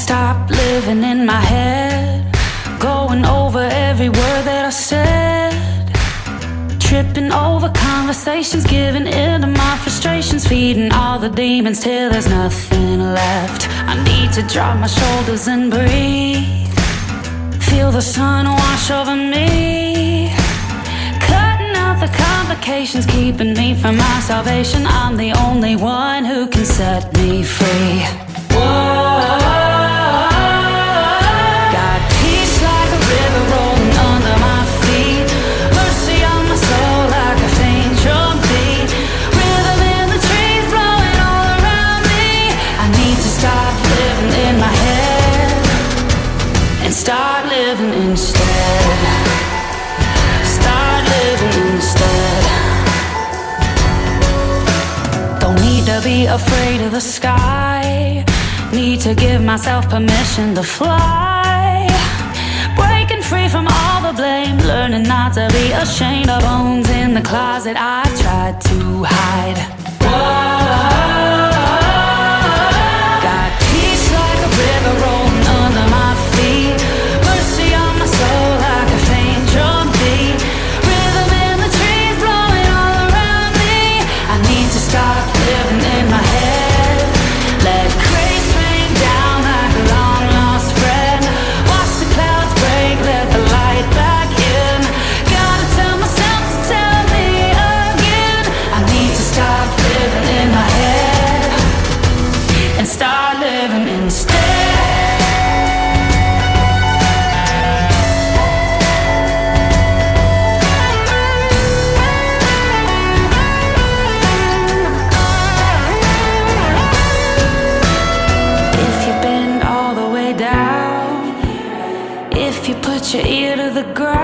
stop living in my head, going over every word that I said, tripping over conversations, giving in to my frustrations, feeding all the demons till there's nothing left. I need to drop my shoulders and breathe, feel the sun wash over me, cutting out the complications, keeping me from my salvation. I'm the only one who can set me free. Whoa. Got peace like a river rolling under my feet, mercy on my soul like a faint drum beat, rhythm in the trees blowing all around me. I need to stop living in my head and start living instead. Start living instead. Don't need to be afraid of the sky, need to give myself permission to fly, breaking free from all the blame, learning not to be ashamed of bones in the closet I tried to hide. Whoa. Got peace like a river rolling under my feet, mercy on my soul like a faint drum beat, rhythm in the trees blowing all around me. I need to stop living in my head, let grace rain down like a long lost friend, watch the clouds break, let the light back in. Gotta tell myself to tell me again. I need to stop living in my head and start living instead. If you bend all the way down, if you put your ear to the ground,